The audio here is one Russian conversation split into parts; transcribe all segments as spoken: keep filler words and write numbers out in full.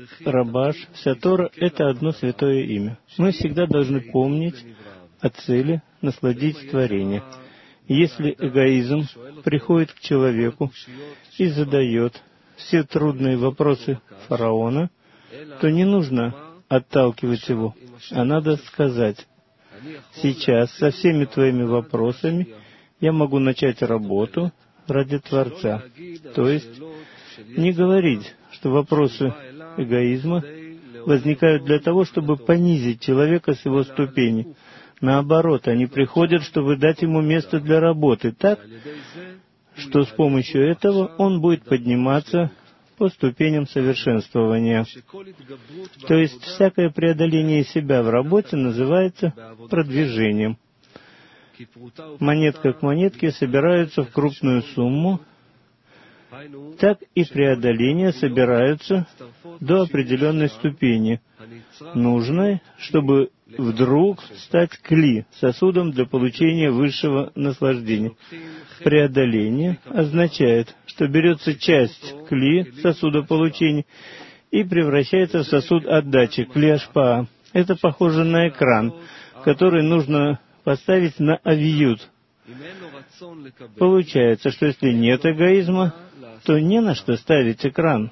Рабаш, вся Тора — это одно святое имя. Мы всегда должны помнить о цели насладить творение. Если эгоизм приходит к человеку и задает все трудные вопросы фараона, то не нужно отталкивать его, а надо сказать: сейчас со всеми твоими вопросами я могу начать работу ради Творца. То есть не говорить, что вопросы эгоизма возникают для того, чтобы понизить человека с его ступени. Наоборот, они приходят, чтобы дать ему место для работы, так, что с помощью этого он будет подниматься по ступеням совершенствования. То есть всякое преодоление себя в работе называется продвижением. Монетка к монетке собираются в крупную сумму, так и преодоления собираются до определенной ступени, нужной, чтобы вдруг стать кли, сосудом для получения высшего наслаждения. Преодоление означает, что берется часть кли, сосуда получения, и превращается в сосуд отдачи, кли ашпаа. Это похоже на экран, который нужно поставить на авиют. Получается, что если нет эгоизма, то не на что ставить экран,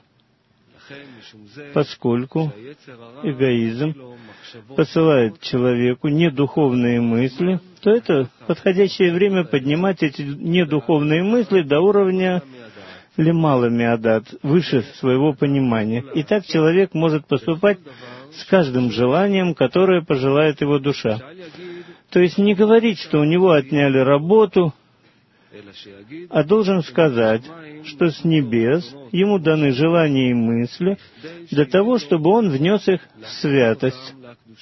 поскольку эгоизм посылает человеку недуховные мысли, то это подходящее время поднимать эти недуховные мысли до уровня лемала миадат, выше своего понимания. И так человек может поступать с каждым желанием, которое пожелает его душа. То есть не говорить, что у него отняли работу, а должен сказать, что с небес ему даны желания и мысли для того, чтобы он внес их в святость.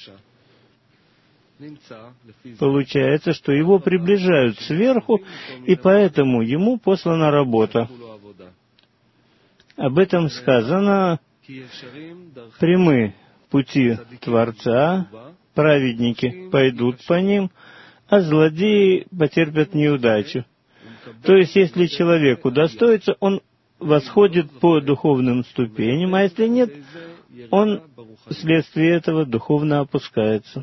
Получается, что его приближают сверху, и поэтому ему послана работа. Об этом сказано: прямы пути Творца, праведники пойдут по ним, а злодеи потерпят неудачу. То есть, если человек удостоится, он восходит по духовным ступеням, а если нет, он вследствие этого духовно опускается.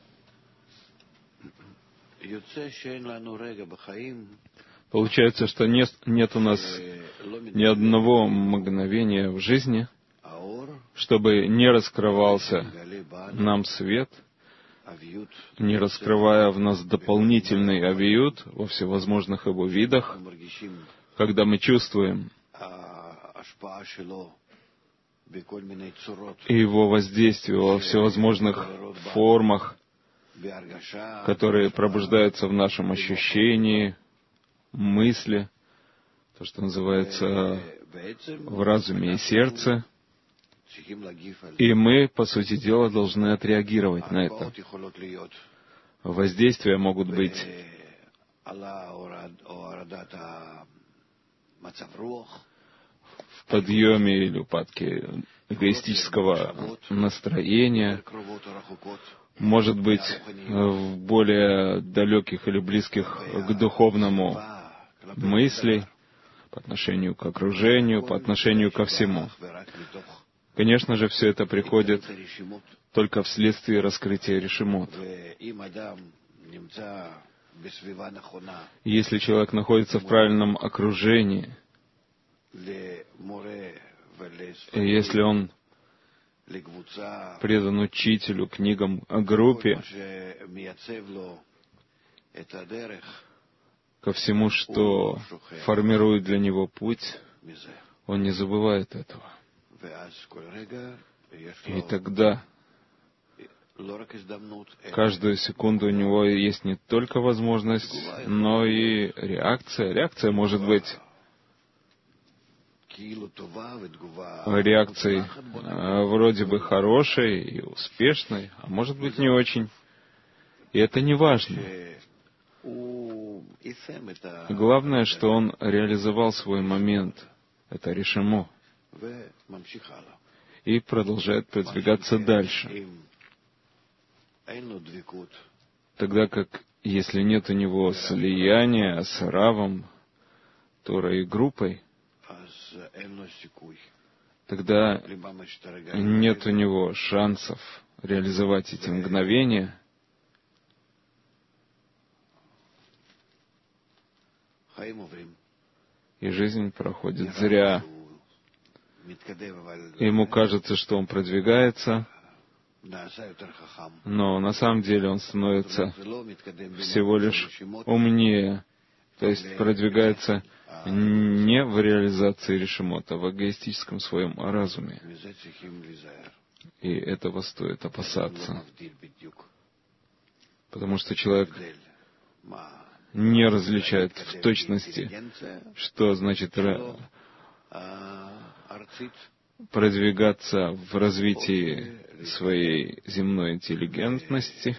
Получается, что нет, нет у нас ни одного мгновения в жизни, чтобы не раскрывался нам свет, не раскрывая в нас дополнительный авиют во всевозможных его видах, когда мы чувствуем его воздействие во всевозможных формах, которые пробуждаются в нашем ощущении, мысли, то, что называется в разуме и сердце. И мы, по сути дела, должны отреагировать на это. Воздействия могут быть в подъеме или упадке эгоистического настроения, может быть, в более далеких или близких к духовному мысли, по отношению к окружению, по отношению ко всему. Конечно же, все это приходит только вследствие раскрытия решимот. Если человек находится в правильном окружении, и если он предан учителю, книгам, группе, ко всему, что формирует для него путь, он не забывает этого. И тогда каждую секунду у него есть не только возможность, но и реакция. Реакция может быть реакцией вроде бы хорошей и успешной, а может быть не очень. И это не важно. Главное, что он реализовал свой момент. Это решимо. И продолжает продвигаться дальше. Тогда как, если нет у него слияния с Равом, Торой и группой, тогда нет у него шансов реализовать эти мгновения, и жизнь проходит зря. Ему кажется, что он продвигается, но на самом деле он становится всего лишь умнее, то есть продвигается не в реализации решимот, а в эгоистическом своем разуме. И этого стоит опасаться, потому что человек не различает в точности, что значит продвигаться в развитии своей земной интеллигентности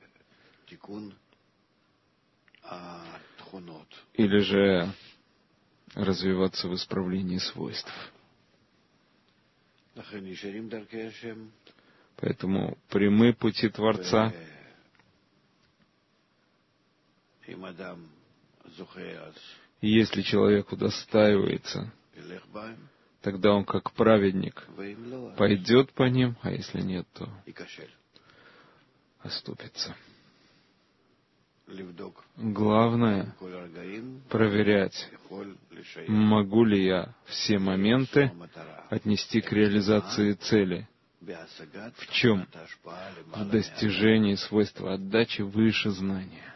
или же развиваться в исправлении свойств. Поэтому прямы пути Творца, и если человек удостаивается, тогда он как праведник пойдет по ним, а если нет, то оступится. Главное — проверять, могу ли я все моменты отнести к реализации цели. В чем? В достижении свойства отдачи выше знания.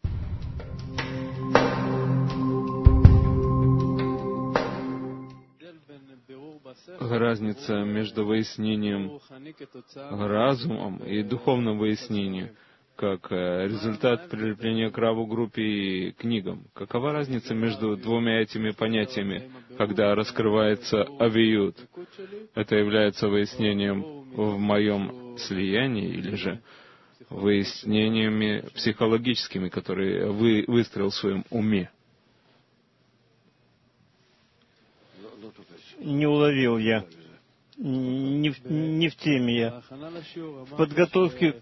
Разница между выяснением разумом и духовным выяснением, как результат прилепления к раву, группе и книгам. Какова разница между двумя этими понятиями, когда раскрывается авиют? Это является выяснением в моем слиянии или же выяснениями психологическими, которые вы выстроил в своем уме? Не уловил я. Не в, не в теме я. В подготовке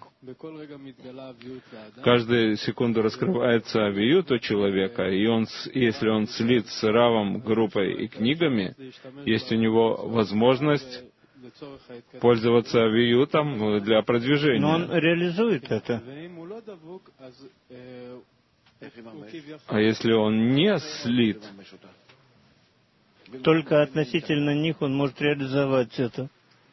каждую секунду раскрывается авиют у человека, и он, если он слит с равом, группой и книгами, есть у него возможность пользоваться авиютом для продвижения. Но он реализует это. А если он не слит, только относительно них он может реализовать это.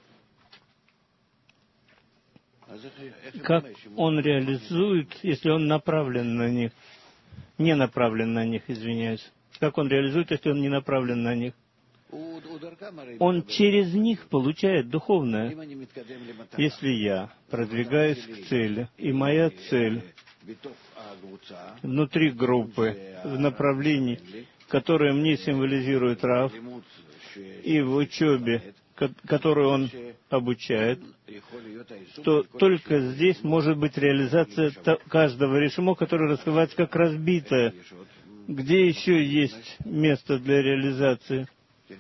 Как он реализует, если он направлен на них? Не направлен на них, извиняюсь. Как он реализует, если он не направлен на них? Он через них получает духовное. Если я продвигаюсь к цели, и моя цель внутри группы, в направлении, которое мне символизирует Рав, и в учебе, которую он обучает, то только здесь может быть реализация каждого решимо, которое раскрывается как разбитое. Где еще есть место для реализации?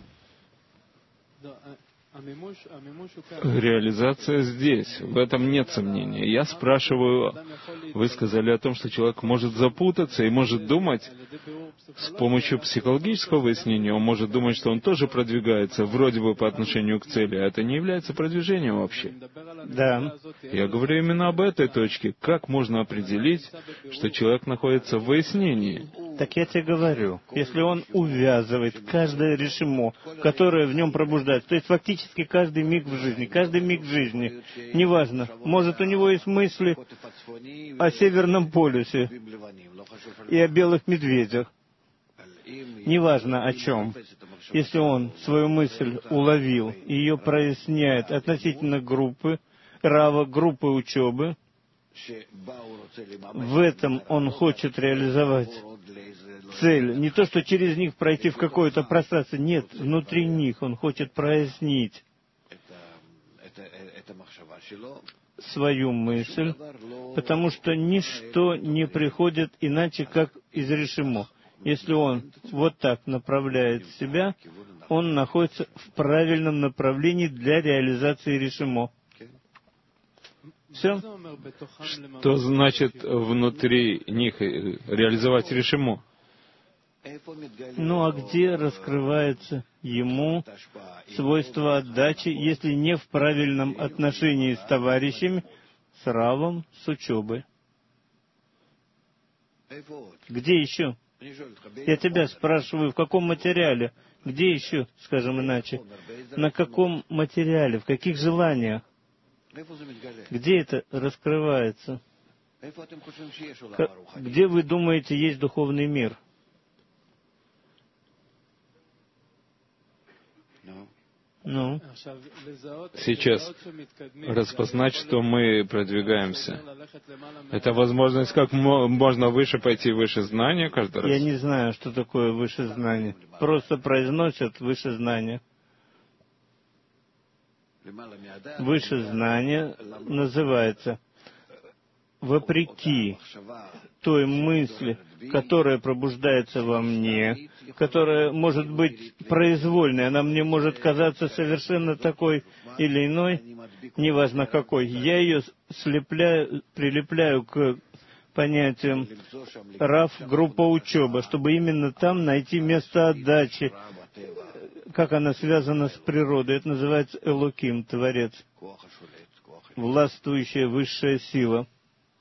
Реализация здесь, в этом нет сомнения. Я спрашиваю, вы сказали о том, что человек может запутаться и может думать, с помощью психологического выяснения, он может думать, что он тоже продвигается, вроде бы по отношению к цели, а это не является продвижением вообще. Да. Я говорю именно об этой точке. Как можно определить, что человек находится в выяснении? Так я тебе говорю, если он увязывает каждое решимо, которое в нем пробуждается, то есть фактически каждый миг в жизни, каждый миг в жизни, неважно, может у него есть мысли о Северном полюсе и о белых медведях, неважно о чем, если он свою мысль уловил и ее проясняет относительно группы, рава, группы учебы, в этом он хочет реализовать цель. Не то, что через них пройти в какое-то пространство. Нет, внутри них он хочет прояснить свою мысль, потому что ничто не приходит иначе, как из решимо. Если он вот так направляет себя, он находится в правильном направлении для реализации решимо. Все? Что значит внутри них реализовать решимо? Ну а где раскрывается ему свойство отдачи, если не в правильном отношении с товарищами, с равом, с учебой? Где еще? Я тебя спрашиваю, в каком материале? Где еще, скажем иначе? На каком материале? В каких желаниях? Где это раскрывается? Где вы думаете есть духовный мир? Ну? Сейчас распознать, что мы продвигаемся. Это возможность как можно выше пойти выше знания каждый раз? Я не знаю, что такое выше знания. Просто произносят выше знания. Выше знания называется вопреки той мысли, которая пробуждается во мне, которая может быть произвольной, она мне может казаться совершенно такой или иной, неважно какой. Я ее слепляю, прилепляю к понятиям рав, группа, учеба, чтобы именно там найти место отдачи, как она связана с природой. Это называется Элоким, Творец, властвующая высшая сила.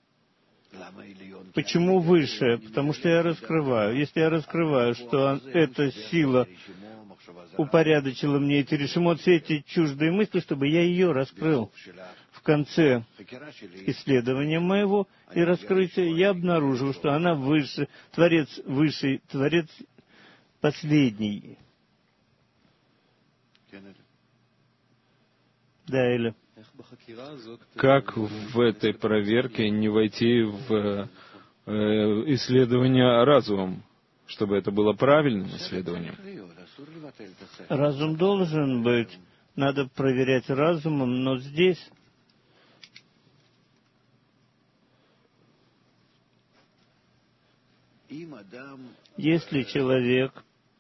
Почему высшая? Потому что я раскрываю. Если я раскрываю, что эта сила упорядочила мне эти решимот, все эти чуждые мысли, чтобы я ее раскрыл. В конце исследования моего и раскрытия я обнаружил, что она выше, Творец высший, Творец последний. Да, Эля. Как в этой проверке не войти в э, исследование разумом, чтобы это было правильным исследованием? Разум должен быть, надо проверять разумом, но здесь если человек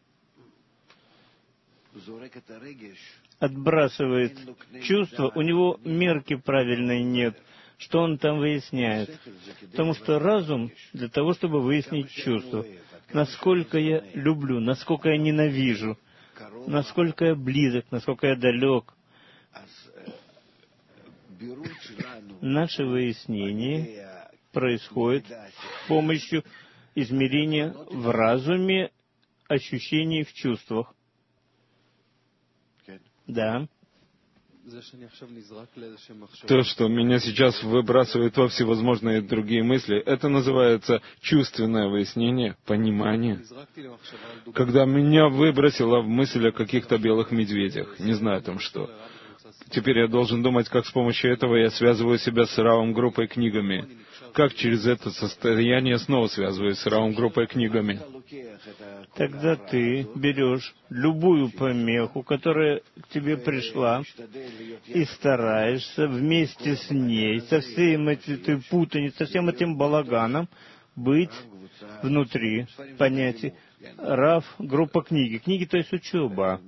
отбрасывает чувства, у него мерки правильной нет. Что он там выясняет? Потому что разум для того, чтобы выяснить чувства. Насколько я люблю, насколько я ненавижу, насколько я близок, насколько я далек. Наше выяснение происходит с помощью измерения в разуме ощущений в чувствах. Да. То, что меня сейчас выбрасывает во всевозможные другие мысли, это называется чувственное выяснение, понимание. Когда меня выбросило в мысль о каких-то белых медведях, не знаю там что. Теперь я должен думать, как с помощью этого я связываю себя с равом группой книгами. Как через это состояние снова связываюсь с равом группой книгами. Тогда ты берешь любую помеху, которая к тебе пришла, и стараешься вместе с ней, со всем этой путаницей, со всем этим балаганом, быть внутри понятий. Рав, группа, книги. Книги, то есть учеба.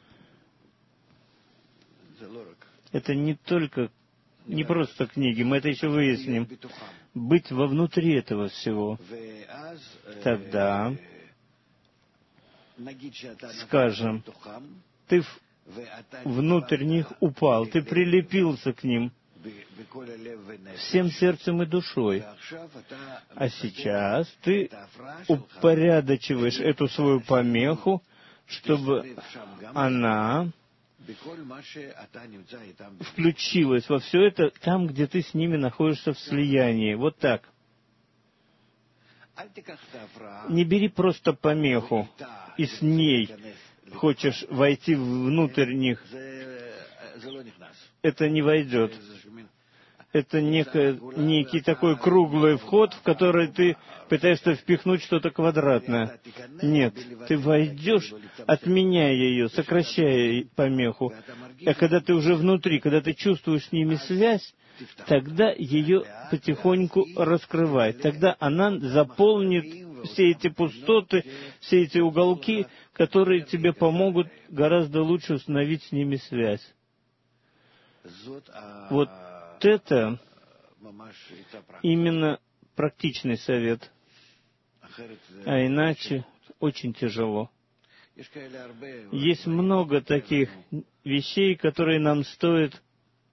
Это не только, не просто книги, мы это еще выясним. Быть вовнутри этого всего. Тогда, скажем, ты внутрь них упал, ты прилепился к ним всем сердцем и душой. А сейчас ты упорядочиваешь эту свою помеху, чтобы она включилась во все это там, где ты с ними находишься в слиянии. Вот так. Не бери просто помеху и с ней хочешь войти внутрь них. Это не войдет. Это некое, некий такой круглый вход, в который ты пытаешься впихнуть что-то квадратное. Нет, ты войдешь, отменяя ее, сокращая помеху. А когда ты уже внутри, когда ты чувствуешь с ними связь, тогда ее потихоньку раскрывай. Тогда она заполнит все эти пустоты, все эти уголки, которые тебе помогут гораздо лучше установить с ними связь. Вот это именно практичный совет. А иначе очень тяжело. Есть много таких вещей, которые нам стоит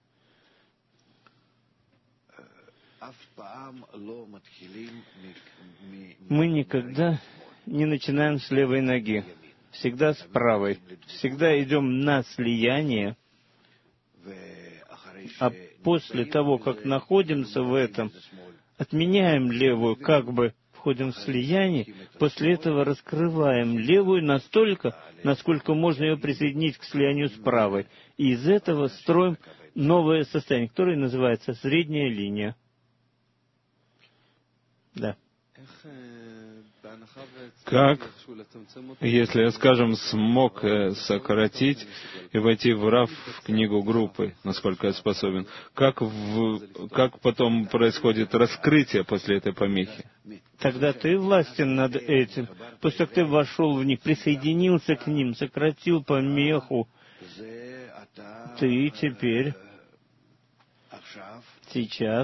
мы никогда не начинаем с левой ноги, всегда с правой, всегда идем на слияние, а после того, как находимся в этом, отменяем левую, как бы входим в слияние, после этого раскрываем левую настолько, насколько можно ее присоединить к слиянию с правой. И из этого строим новое состояние, которое называется средняя линия. Да. Как, если я, скажем, смог сократить и войти в РАФ, в книгу группы, насколько я способен, как, в, как потом происходит раскрытие после этой помехи? Тогда ты властен над этим. После как ты вошел в них, присоединился к ним, сократил помеху, ты теперь, сейчас,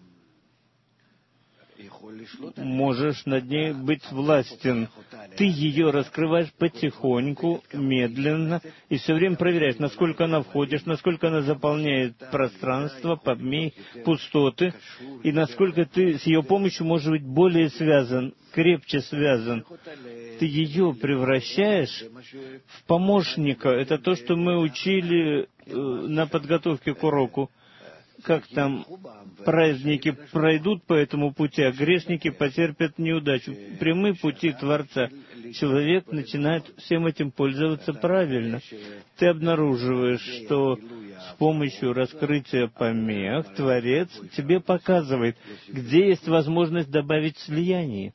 можешь над ней быть властен. Ты ее раскрываешь потихоньку, медленно, и все время проверяешь, насколько она входишь, насколько она заполняет пространство, помехи, пустоты, и насколько ты с ее помощью можешь быть более связан, крепче связан. Ты ее превращаешь в помощника. Это то, что мы учили э, на подготовке к уроку. Как там праздники пройдут по этому пути, а грешники потерпят неудачу. Прямые пути Творца. Человек начинает всем этим пользоваться правильно. Ты обнаруживаешь, что с помощью раскрытия помех Творец тебе показывает, где есть возможность добавить слияние.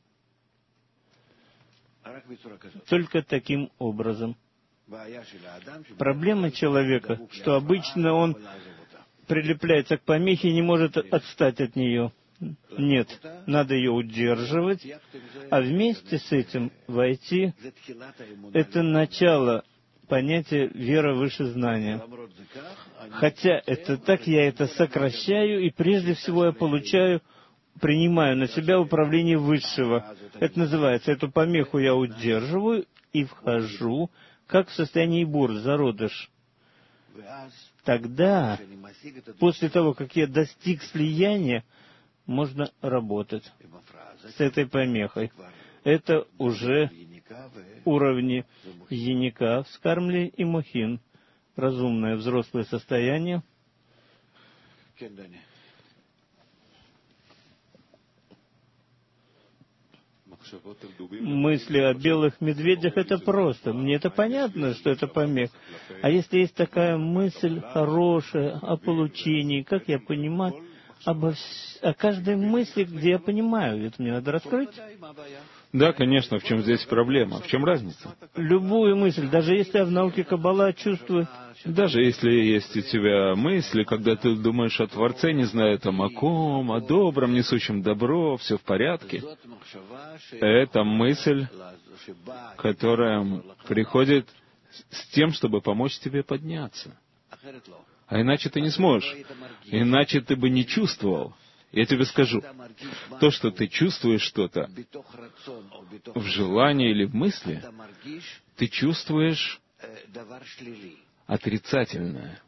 Только таким образом. Проблема человека, что обычно он прилепляется к помехе и не может отстать от нее. Нет, надо ее удерживать, а вместе с этим войти — это начало понятия «вера выше знания». Хотя это так, я это сокращаю, и прежде всего я получаю, принимаю на себя управление Высшего. Это называется, эту помеху я удерживаю и вхожу, как в состоянии бур, зародыш. Тогда, после того, как я достиг слияния, можно работать с этой помехой. Это уже уровни яника, вскармли и мухин. Разумное взрослое состояние. Мысли о белых медведях — это просто. Мне это понятно, что это помех. А если есть такая мысль хорошая о получении, как я понимаю, обо вс... о каждой мысли, где я понимаю, это мне надо раскрыть? Да, конечно, в чем здесь проблема? В чем разница? Любую мысль, даже если я в науке Каббала чувствую... Даже если есть у тебя мысли, когда ты думаешь о Творце, не зная там о ком, о добром, несущем добро, все в порядке, это мысль, которая приходит с тем, чтобы помочь тебе подняться. А иначе ты не сможешь. Иначе ты бы не чувствовал. Я тебе скажу, то, что ты чувствуешь что-то в желании или в мысли, ты чувствуешь отрицательное.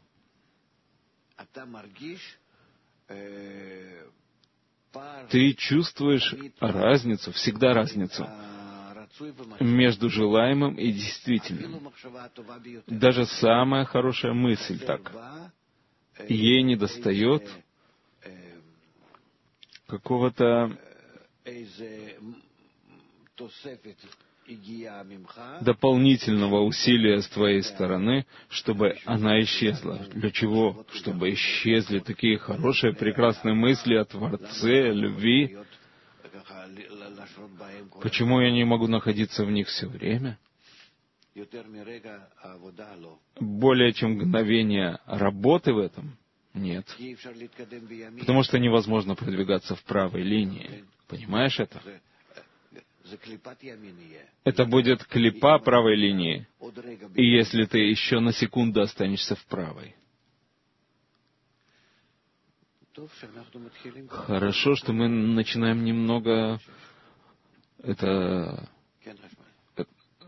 Ты чувствуешь разницу, всегда разницу между желаемым и действительным. Даже самая хорошая мысль так. Ей недостает какого-то дополнительного усилия с твоей стороны, чтобы она исчезла. Для чего? Чтобы исчезли такие хорошие, прекрасные мысли о Творце, любви. Почему я не могу находиться в них все время? Более чем мгновение работы в этом? Нет. Потому что невозможно продвигаться в правой линии. Понимаешь это? Это будет клипа правой линии, и если ты еще на секунду останешься в правой. Хорошо, что мы начинаем немного это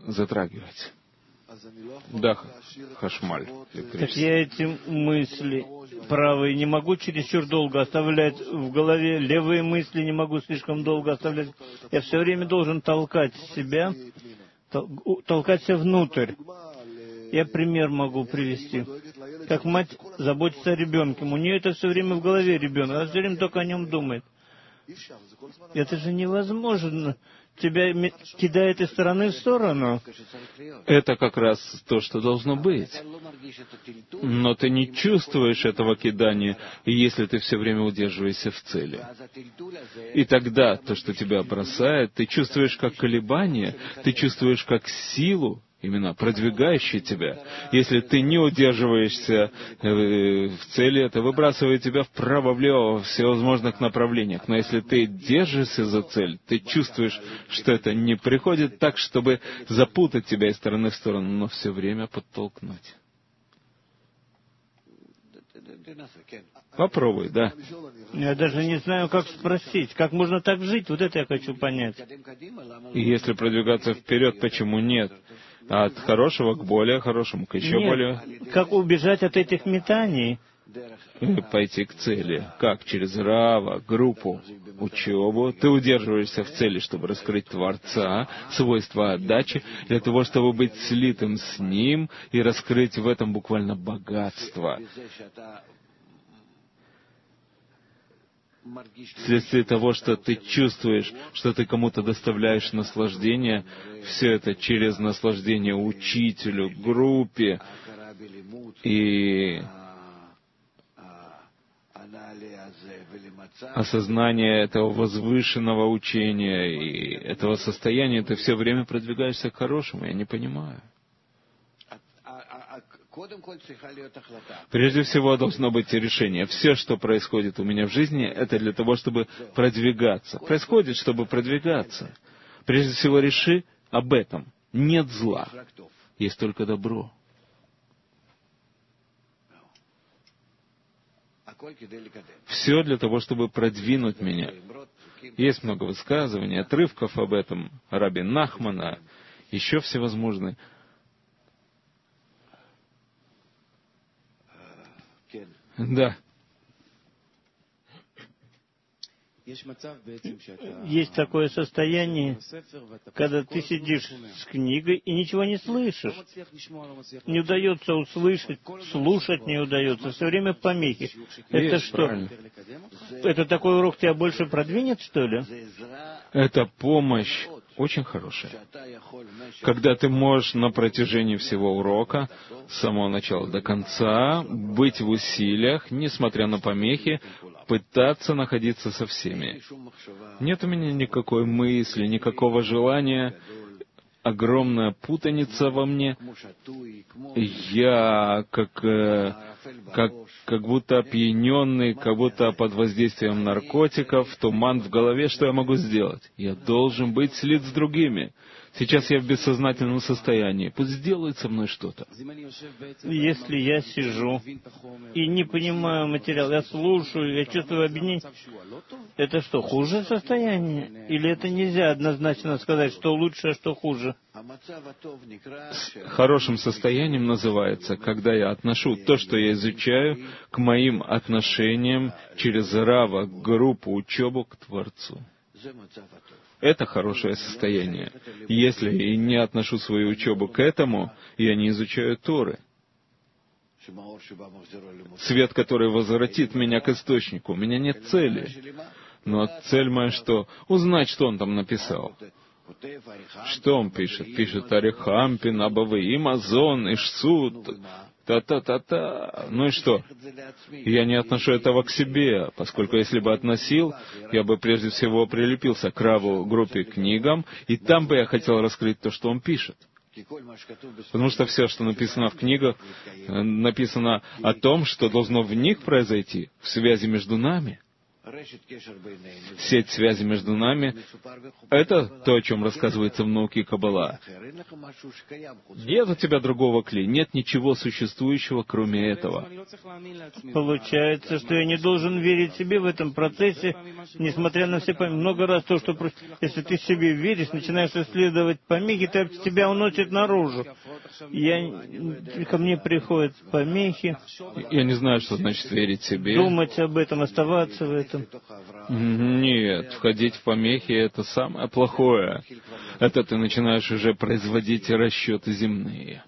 затрагивать. Да, Хашмаль. Так я эти мысли правые не могу чересчур долго оставлять в голове, левые мысли не могу слишком долго оставлять. Я все время должен толкать себя, тол- толкать себя внутрь. Я пример могу привести. Как мать заботится о ребенке. У нее это все время в голове ребенок, она все время только о нем думает. Это же невозможно. Тебя кидает из стороны в сторону. Это как раз то, что должно быть. Но ты не чувствуешь этого кидания, если ты все время удерживаешься в цели. И тогда то, что тебя бросает, ты чувствуешь как колебание, ты чувствуешь как силу, именно продвигающий тебя. Если ты не удерживаешься в цели, это выбрасывает тебя вправо-влево во всевозможных направлениях. Но если ты держишься за цель, ты чувствуешь, что это не приходит так, чтобы запутать тебя из стороны в сторону, но все время подтолкнуть. Попробуй, да. Я даже не знаю, как спросить. Как можно так жить? Вот это я хочу понять. И если продвигаться вперед, почему нет? От хорошего к более хорошему, к еще Нет, более... Как убежать от этих метаний? И пойти к цели. Как? Через Рава, группу, учебу. Ты удерживаешься в цели, чтобы раскрыть Творца, свойства отдачи, для того, чтобы быть слитым с Ним и раскрыть в этом буквально богатство. Вследствие того, что ты чувствуешь, что ты кому-то доставляешь наслаждение, все это через наслаждение учителю, группе и осознание этого возвышенного учения и этого состояния, ты все время продвигаешься к хорошему. Я не понимаю. Прежде всего должно быть решение. Все, что происходит у меня в жизни, это для того, чтобы продвигаться. Происходит, чтобы продвигаться. Прежде всего реши об этом. Нет зла. Есть только добро. Все для того, чтобы продвинуть меня. Есть много высказываний, отрывков об этом, Раби Нахмана, еще всевозможные. Да. Есть такое состояние, когда ты сидишь с книгой и ничего не слышишь. Не удается услышать, слушать не удается. Все время помехи. Это Есть, что? правильно. Это такой урок тебя больше продвинет, что ли? Это помощь очень хорошая. Когда ты можешь на протяжении всего урока, с самого начала до конца, быть в усилиях, несмотря на помехи, пытаться находиться со всеми. Нет у меня никакой мысли, никакого желания, огромная путаница во мне. Я как, э, как, как будто опьяненный, как будто под воздействием наркотиков, туман в голове. Что я могу сделать? Я должен быть слит с другими. Сейчас я в бессознательном состоянии. Пусть сделают со мной что-то. Если я сижу и не понимаю материал, я слушаю, я чувствую объединение, это что, хуже состояние? Или это нельзя однозначно сказать, что лучше, а что хуже? Хорошим состоянием называется, когда я отношу то, что я изучаю, к моим отношениям через Рава, группу, учебу к Творцу. Это хорошее состояние. Если я не отношу свою учебу к этому, я не изучаю Торы. Свет, который возвратит меня к источнику. У меня нет цели. Но цель моя что? Узнать, что он там написал. Что он пишет? Пишет Арихампин, Абавы, Имазон, Ишсут, та-та-та-та. Ну и что? Я не отношу этого к себе, поскольку если бы относил, я бы прежде всего прилепился к Раву, группе, книгам, и там бы я хотел раскрыть то, что он пишет. Потому что все, что написано в книгах, написано о том, что должно в них произойти, в связи между нами. Сеть связи между нами — это то, о чем рассказывается в науке Каббала. Нет у тебя другого кли, нет ничего существующего, кроме этого. Получается, что я не должен верить себе в этом процессе, несмотря на все помехи. Много раз то, что если ты себе веришь, начинаешь исследовать помехи, то тебя уносит наружу. Я, ко мне приходят помехи. Я не знаю, что значит верить себе. Думать об этом, оставаться в этом. Нет, входить в помехи — это самое плохое. Это ты начинаешь уже производить расчеты земные.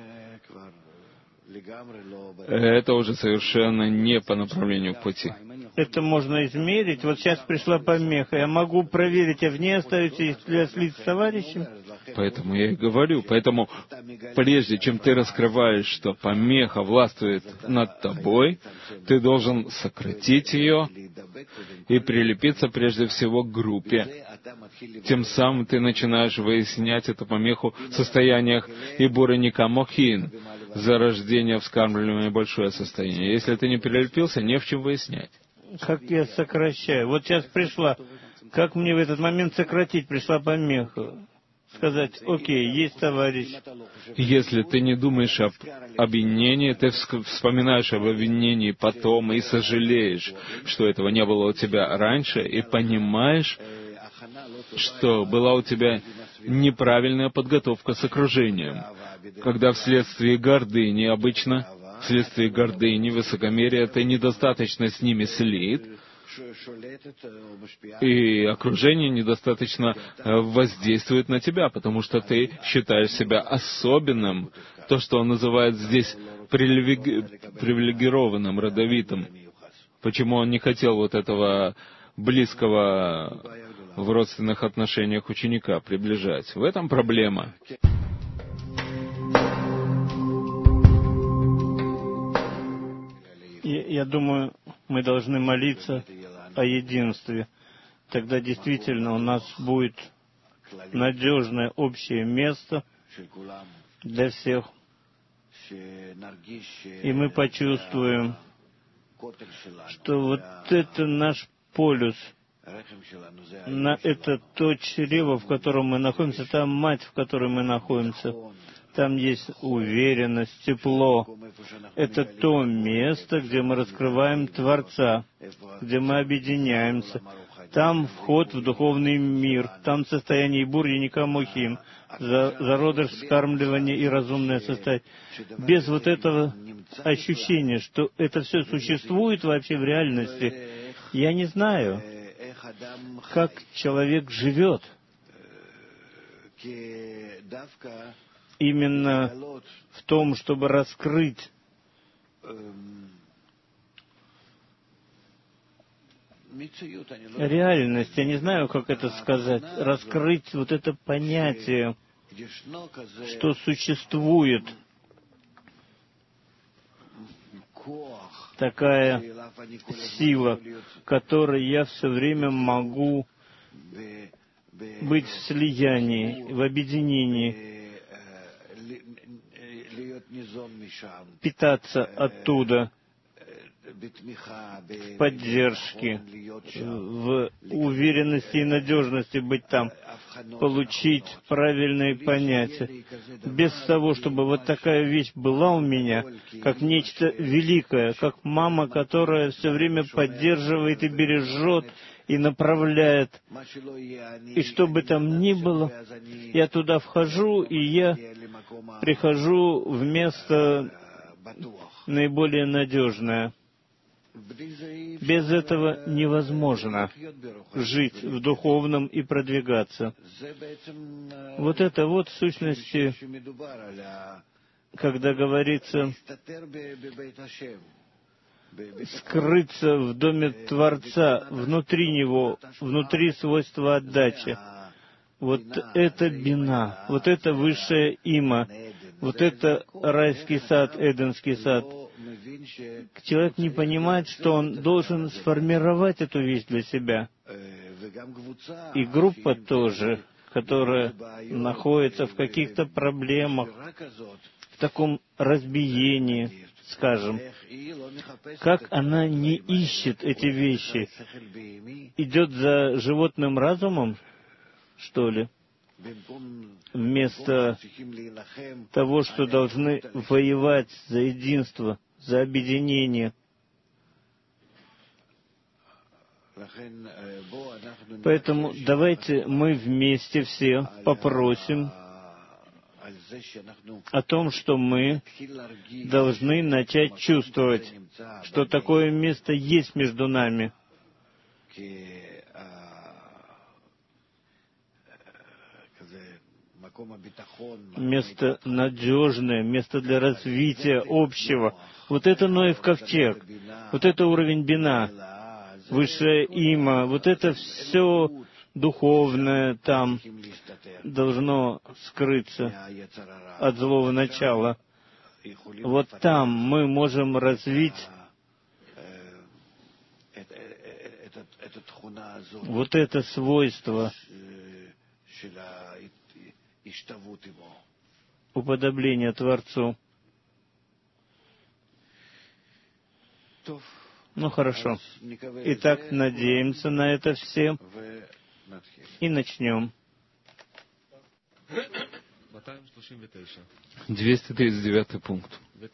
Это уже совершенно не по направлению пути. Это можно измерить. Вот сейчас пришла помеха. Я могу проверить, я в ней остаюсь, если я слить с товарищем. Поэтому я и говорю. Поэтому, прежде чем ты раскрываешь, что помеха властвует над тобой, ты должен сократить ее и прилепиться прежде всего к группе. Тем самым ты начинаешь выяснять эту помеху в состояниях Ибура Никамохин, зарождение, вскармливание, большое состояние. Если ты не прилепился, не в чем выяснять. Как я сокращаю? Вот сейчас пришла. Как мне в этот момент сократить? Пришла помеха. Сказать, окей, есть товарищ. Если ты не думаешь об обвинении, ты вспоминаешь об обвинении потом и сожалеешь, что этого не было у тебя раньше, и понимаешь, что была у тебя неправильная подготовка с окружением. Когда вследствие гордыни, обычно вследствие гордыни, высокомерия, ты недостаточно с ними слит, и окружение недостаточно воздействует на тебя, потому что ты считаешь себя особенным, то, что он называет здесь привилегированным, родовитым. Почему он не хотел вот этого близкого в родственных отношениях ученика приближать? В этом проблема. Я думаю, мы должны молиться о единстве. Тогда действительно у нас будет надежное общее место для всех. И мы почувствуем, что вот это наш полюс, на это то чрево, в котором мы находимся, та мать, в которой мы находимся. Там есть уверенность, тепло. Это то место, где мы раскрываем Творца, где мы объединяемся. Там вход в духовный мир, там состояние Ибур и Никамохим, зародыш, вскармливание и разумное состояние. Без вот этого ощущения, что это все существует вообще в реальности, я не знаю, как человек живет. Именно в том, чтобы раскрыть реальность, я не знаю, как это сказать, раскрыть вот это понятие, что существует такая сила, которой я все время могу быть в слиянии, в объединении, питаться оттуда, в поддержке, в уверенности и надежности быть там, получить правильные понятия. Без того, чтобы вот такая вещь была у меня, как нечто великое, как мама, которая все время поддерживает и бережет, и направляет. И что бы там ни было, я туда вхожу, и я прихожу в место наиболее надежное. Без этого невозможно жить в духовном и продвигаться. Вот это вот в сущности, когда говорится скрыться в доме Творца, внутри него, внутри свойства отдачи. Вот это бина, вот это высшее има, вот это райский сад, эденский сад. Человек не понимает, что он должен сформировать эту вещь для себя. И группа тоже, которая находится в каких-то проблемах, в таком разбиении, скажем, как она не ищет эти вещи? Идет за животным разумом, что ли? Вместо того, что должны воевать за единство, за объединение. Поэтому давайте мы вместе все попросим о том, что мы должны начать чувствовать, что такое место есть между нами. Место надежное, место для развития общего. Вот это Ноев ковчег, вот это уровень бина, высшее има, вот это все духовное там должно скрыться от злого начала. Вот там мы можем развить вот это свойство уподобления Творцу. Ну хорошо. Итак, надеемся на это все. И начнем. двести тридцать девятый пункт.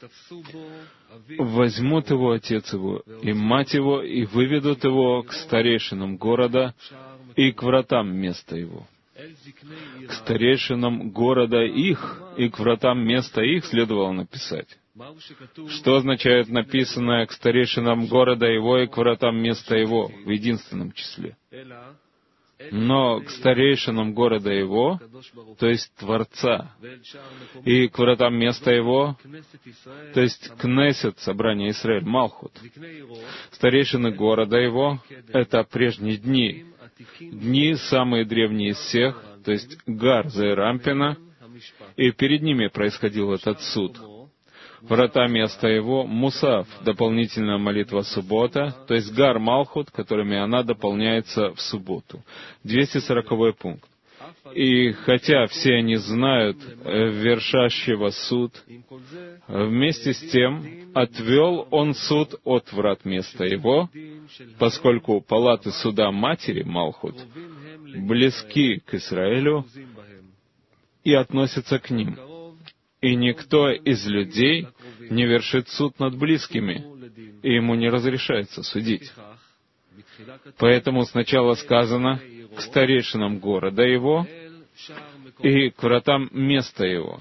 «Возьмут его отец его и мать его, и выведут его к старейшинам города и к вратам места его». К старейшинам города их и к вратам места их следовало написать. Что означает написанное «к старейшинам города его и к вратам места его» в единственном числе? Но к старейшинам города его, то есть Творца, и к вратам места его, то есть Кнесет, собрание Исраэль, Малхут. Старейшины города его — это прежние дни, дни самые древние из всех, то есть Гар Зерампина, и перед ними происходил этот суд. Врата места его — Мусав, дополнительная молитва суббота, то есть Гар Малхут, которыми она дополняется в субботу. двести сороковой пункт. «И хотя все они знают вершащего суд, вместе с тем отвел он суд от врат места его, поскольку палаты суда матери Малхут близки к Израилю и относятся к ним. И никто из людей не вершит суд над близкими, и ему не разрешается судить. Поэтому сначала сказано к старейшинам города его и к вратам места его.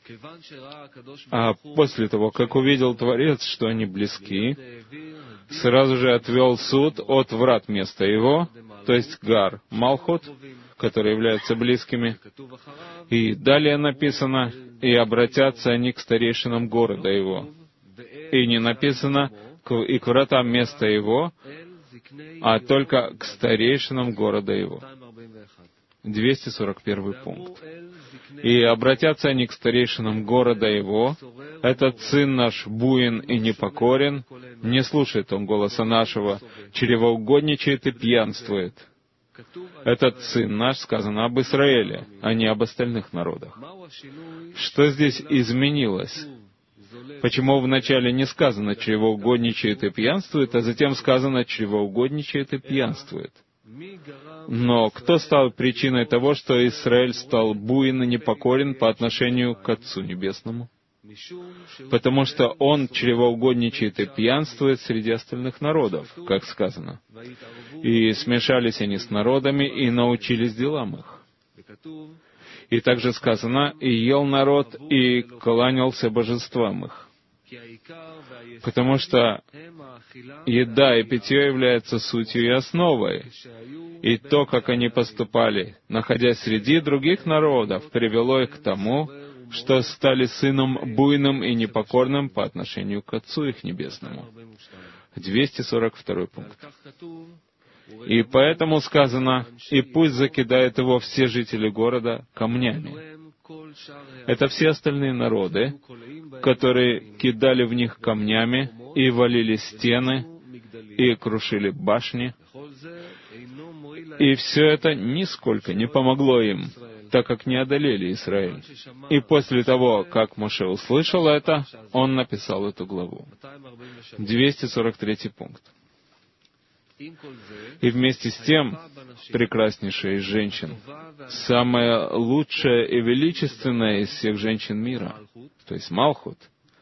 А после того, как увидел Творец, что они близки, сразу же отвел суд от врат места его, то есть Гар Малхут, которые являются близкими. И далее написано, и обратятся они к старейшинам города его. И не написано и к вратам места его, а только к старейшинам города его. двести сорок первый пункт. И обратятся они к старейшинам города его. Этот сын наш буин и непокорен, не слушает он голоса нашего, чревоугодничает и пьянствует. Этот сын наш, сказано об Израиле, а не об остальных народах. Что здесь изменилось? Почему вначале не сказано «чревоугодничает и пьянствует», а затем сказано «чревоугодничает и пьянствует»? Но кто стал причиной того, что Израиль стал буин и непокорен по отношению к Отцу Небесному? Потому что он чревоугодничает и пьянствует среди остальных народов, как сказано. И смешались они с народами и научились делам их. И также сказано, и ел народ, и кланялся божествам их. Потому что еда и питье являются сутью и основой. И то, как они поступали, находясь среди других народов, привело их к тому, что стали сыном буйным и непокорным по отношению к Отцу их Небесному. двести сорок второй пункт. И поэтому сказано, «И пусть закидают его все жители города камнями». Это все остальные народы, которые кидали в них камнями и валили стены, и крушили башни. И все это нисколько не помогло им, так как не одолели Израиль. И после того, как Моше услышал это, он написал эту главу. двести сорок третий пункт. И вместе с тем, прекраснейшая из женщин, самая лучшая и величественная из всех женщин мира, то есть Малхут,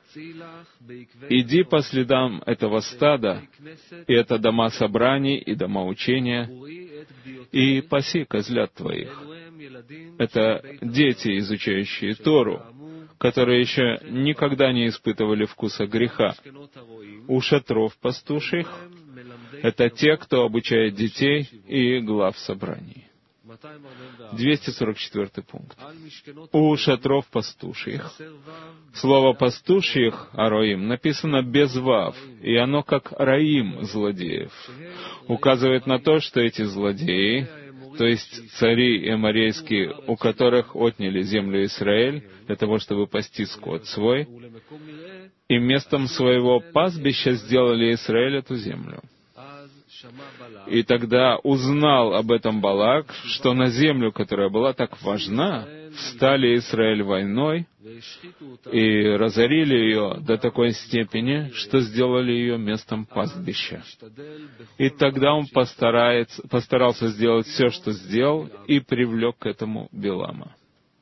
иди по следам этого стада, и это дома собраний и дома учения, и паси козлят твоих. Это дети, изучающие Тору, которые еще никогда не испытывали вкуса греха. У шатров пастушьих — это те, кто обучает детей и глав собраний. двести сорок четвёртый пункт. У шатров пастушьих. Слово «пастушьих» «ароим» написано без «вав», и оно как «раим» злодеев. Указывает на то, что эти злодеи, то есть цари эморейские, у которых отняли землю Израиль для того, чтобы пасти скот свой, и местом своего пастбища сделали Израиль эту землю. И тогда узнал об этом Балак, что на землю, которая была так важна, встали Израиль войной и разорили ее до такой степени, что сделали ее местом пастбища. И тогда он постарается, постарался сделать все, что сделал, и привлек к этому Билама.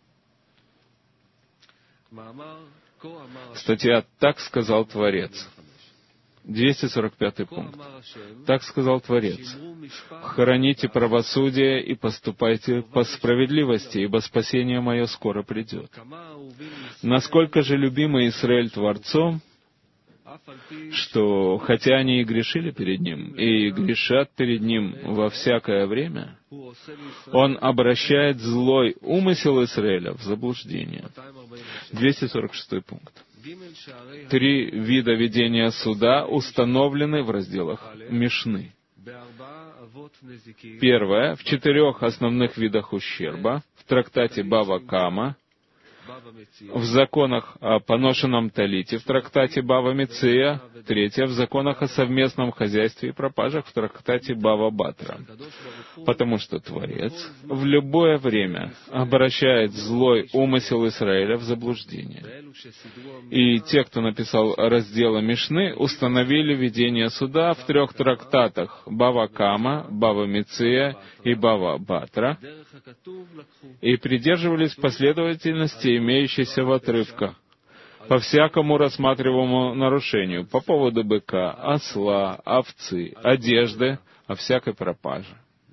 Статья «Так сказал Творец». двести сорок пятый пункт. Так сказал Творец: «Храните правосудие и поступайте по справедливости, ибо спасение мое скоро придет». Насколько же любимый Израиль Творцом, что, хотя они и грешили перед Ним, и грешат перед Ним во всякое время, Он обращает злой умысел Израиля в заблуждение. двести сорок шестой пункт. Три вида ведения суда установлены в разделах Мишны. Первое — в четырех основных видах ущерба, в трактате Бава Кама, в законах о поношенном талите, в трактате Бава Меция. Третье — в законах о совместном хозяйстве и пропажах, в трактате Бава Батра. Потому что Творец в любое время обращает злой умысел Израиля в заблуждение. И те, кто написал разделы Мишны, установили ведение суда в трех трактатах Бава Кама, Бава Меция и Бава Батра, и придерживались последовательности, имеющейся в отрывках, по всякому рассматриваемому нарушению, по поводу быка, осла, овцы, одежды, о всякой пропаже.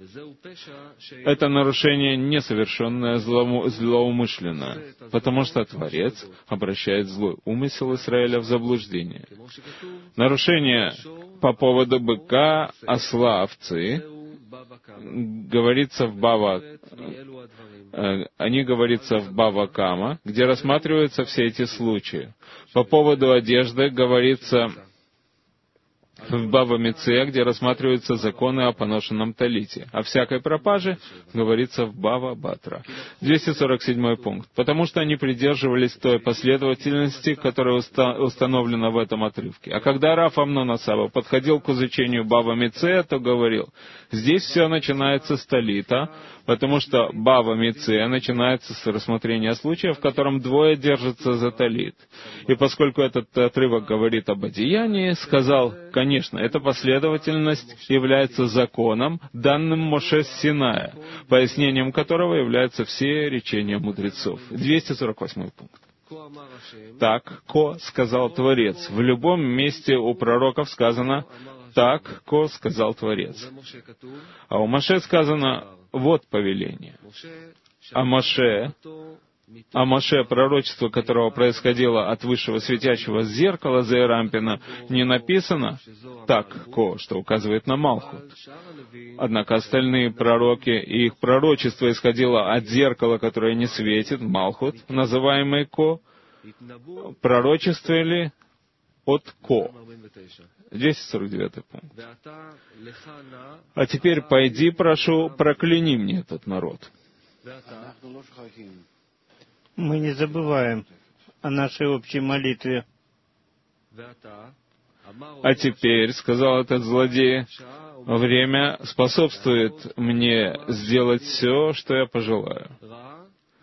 Это нарушение несовершенное, злоумышленное, потому что Творец обращает злой умысел Израиля в заблуждение. Нарушение по поводу быка, осла, овцы говорится в Бава, они говорится в Бава Кама, где рассматриваются все эти случаи. По поводу одежды говорится в Бава Меция, где рассматриваются законы о поношенном талите. О всякой пропаже говорится в Бава Батра. двести сорок седьмой пункт. Потому что они придерживались той последовательности, которая уста- установлена в этом отрывке. А когда Рав Амнон ха-Саба подходил к изучению Бава Меция, то говорил: здесь все начинается с талита, потому что Бава Меция начинается с рассмотрения случая, в котором двое держатся за талит. И поскольку этот отрывок говорит об одеянии, сказал: конечно, эта последовательность является законом, данным Моше с Синая, пояснением которого являются все речения мудрецов. двести сорок восьмой пункт. «Так, ко, сказал Творец». В любом месте у пророков сказано «так, ко, сказал Творец». А у Моше сказано «вот повеление». А Моше, а Моше, пророчество которого происходило от высшего светящего зеркала Зеэрампина, не написано «так, ко», что указывает на Малхут. Однако остальные пророки и их пророчество исходило от зеркала, которое не светит, Малхут, называемый ко, пророчествовали от ко. двести сорок девятый пункт. «А теперь пойди, прошу, прокляни мне этот народ». Мы не забываем о нашей общей молитве. «А теперь, — сказал этот злодей, — время способствует мне сделать все, что я пожелаю».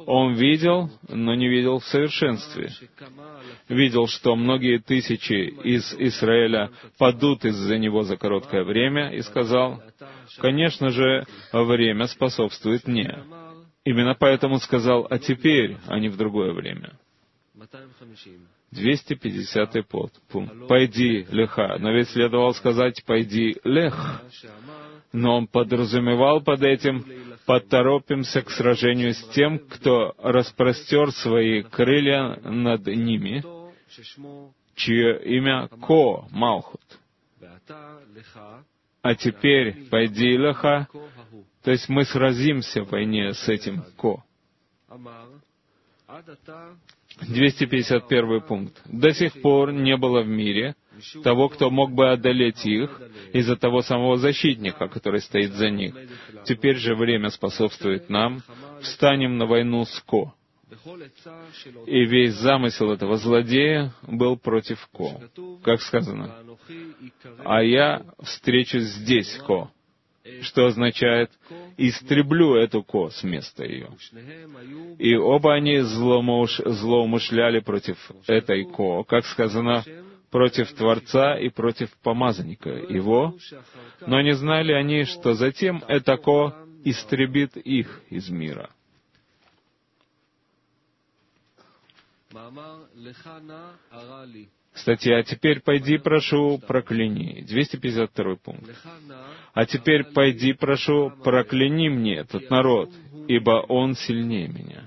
Он видел, но не видел в совершенстве. Видел, что многие тысячи из Израиля падут из-за него за короткое время, и сказал, «Конечно же, время способствует мне». Именно поэтому сказал «а теперь», а не в другое время. двести пятидесятый пункт. «Пойди, леха». Но ведь следовало сказать «пойди, лех». Но он подразумевал под этим «поторопимся к сражению с тем, кто распростер свои крылья над ними», чье имя Ко, Малхут. А теперь пойди, леха, то есть мы сразимся в войне с этим Ко. двести пятьдесят первый пункт. До сих пор не было в мире того, кто мог бы одолеть их из-за того самого защитника, который стоит за них. Теперь же время способствует нам. Встанем на войну с Ко. И весь замысел этого злодея был против Ко. Как сказано, «А я встречусь здесь, Ко», что означает «истреблю эту Ко с места ее». И оба они злоумыш... злоумышляли против этой Ко, как сказано, против Творца и против помазанника его, но не знали они, что затем эта Ко истребит их из мира. Статья «А теперь пойди, прошу, прокляни». двести пятьдесят второй пункт. «А теперь пойди, прошу, прокляни мне этот народ, ибо он сильнее меня».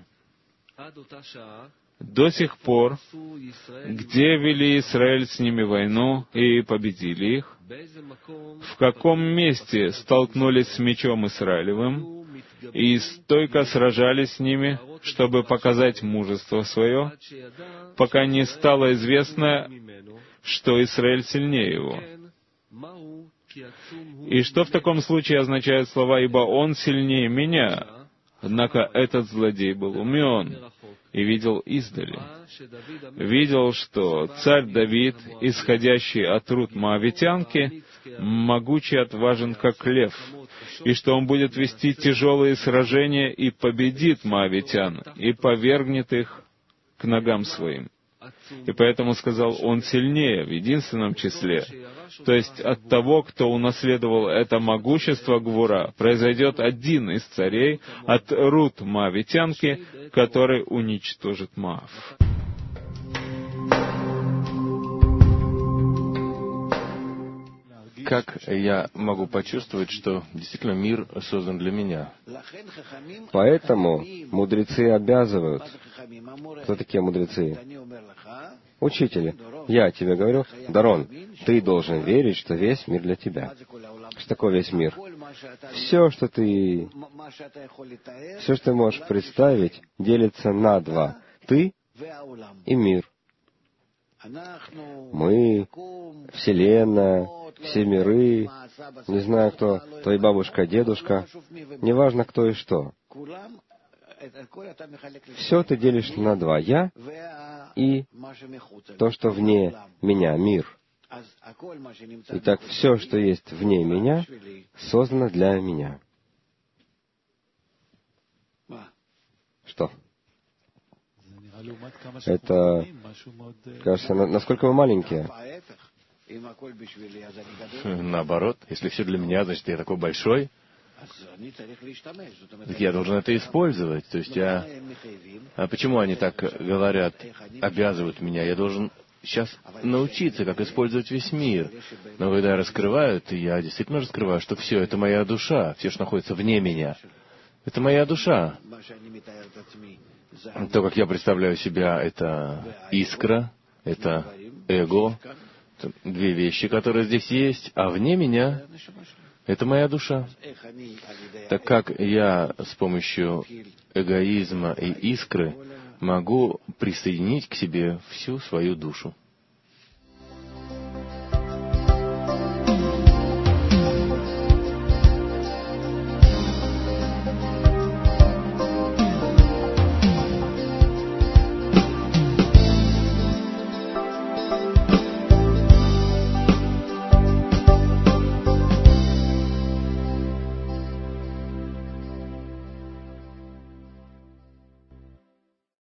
До сих пор, где вели Израиль с ними войну и победили их, в каком месте столкнулись с мечом Израилевым и стойко сражались с ними, чтобы показать мужество свое, пока не стало известно, что Израиль сильнее его. И что в таком случае означают слова «ибо он сильнее меня»? Однако этот злодей был умен и видел издали. Видел, что царь Давид, исходящий от руд моавитянки, могучий, отважен, как лев, и что он будет вести тяжелые сражения и победит моавитян, и повергнет их к ногам своим. И поэтому сказал, он сильнее в единственном числе. То есть от того, кто унаследовал это могущество Гвура, произойдет один из царей от руд моавитянки, который уничтожит Моав. Как я могу почувствовать, что действительно мир создан для меня? Поэтому мудрецы обязывают. Кто такие мудрецы? Учители. Я тебе говорю, Дарон, ты должен верить, что весь мир для тебя. Что такое весь мир? Все, что ты, все, что ты можешь представить, делится на два. Ты и мир. Мы, Вселенная, все миры, не знаю кто, твоя бабушка, дедушка, неважно кто и что. Все ты делишь на два. Я и то, что вне меня, мир. Итак, все, что есть вне меня, создано для меня. Что? Это, кажется, насколько вы маленькие. Наоборот, если все для меня, значит, я такой большой, так я должен это использовать. То есть я... А почему они так говорят, обязывают меня? Я должен сейчас научиться, как использовать весь мир. Но когда раскрывают, я действительно раскрываю, что все это моя душа, все, что находится вне меня. Это моя душа. То, как я представляю себя, это искра, это эго, это две вещи, которые здесь есть, а вне меня это моя душа. Так как я с помощью эгоизма и искры могу присоединить к себе всю свою душу.